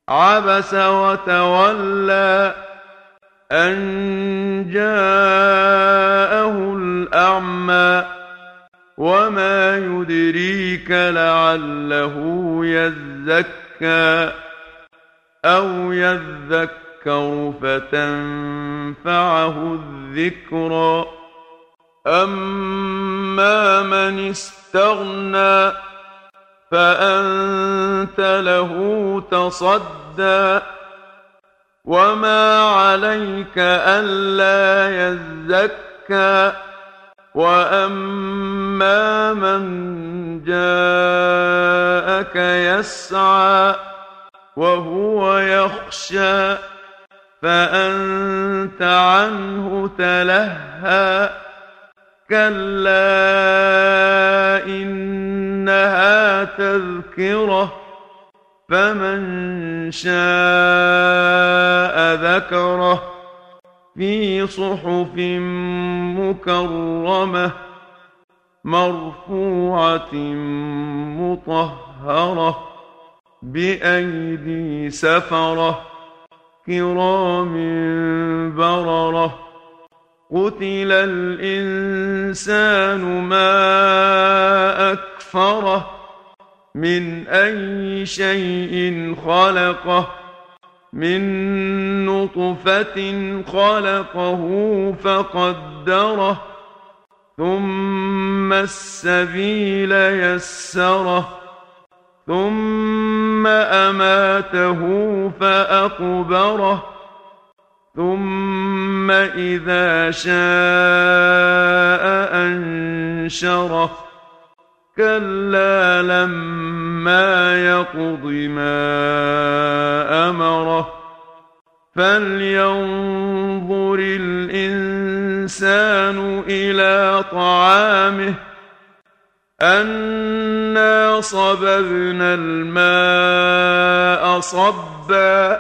عبس وتولى أن جاءه الأعمى وما يدريك لعله يزكى أو يذكر فتنفعه الذكرى أما من استغنى فأنت له تصدى وما عليك ألا يزكى وأما من جاءك يسعى وهو يخشى فأنت عنه تلهى كلا إنها تذكرة فمن شاء ذكره في صحف مكرمة مرفوعة مطهرة بأيدي سفرة كرام بررة قتل الإنسان ما أكفره من أي شيء خلقه من نطفة خلقه فقدره ثم السبيل يسره ثم أماته فأقبره ثم إذا شاء أنشره كلا لما يقض ما أمره فلينظر الإنسان إلى طعامه أنا صببنا الماء صبا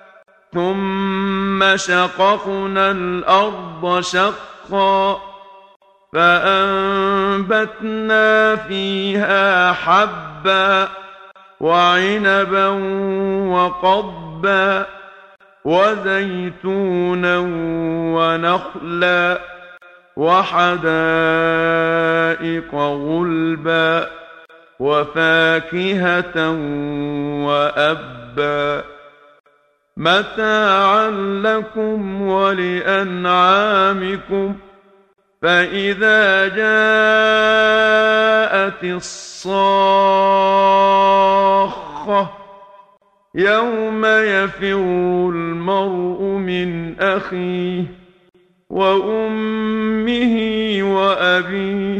ثم شققنا الأرض شقا فأنبتنا فيها حبا وعنبا وقضبا وزيتونا ونخلا وحدائق غلبا وفاكهة وأبا متاعا لكم ولأنعامكم فإذا جاءت الصاخة يوم يفر المرء من أخيه وأمه وأبيه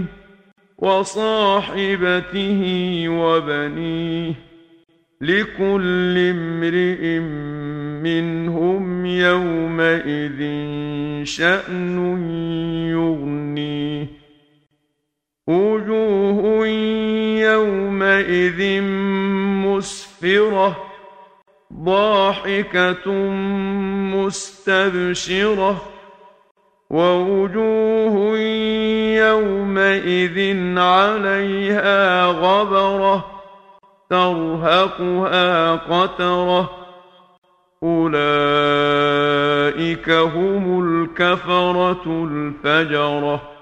وصاحبته وبنيه لكل امرئ منهم يومئذ شأن يغنيه وجوه يومئذ مسفرة ضاحكة مستبشرة ووجوه يومئذ عليها غبرة ترهقها قترة أولئك هم الكفرة الفجرة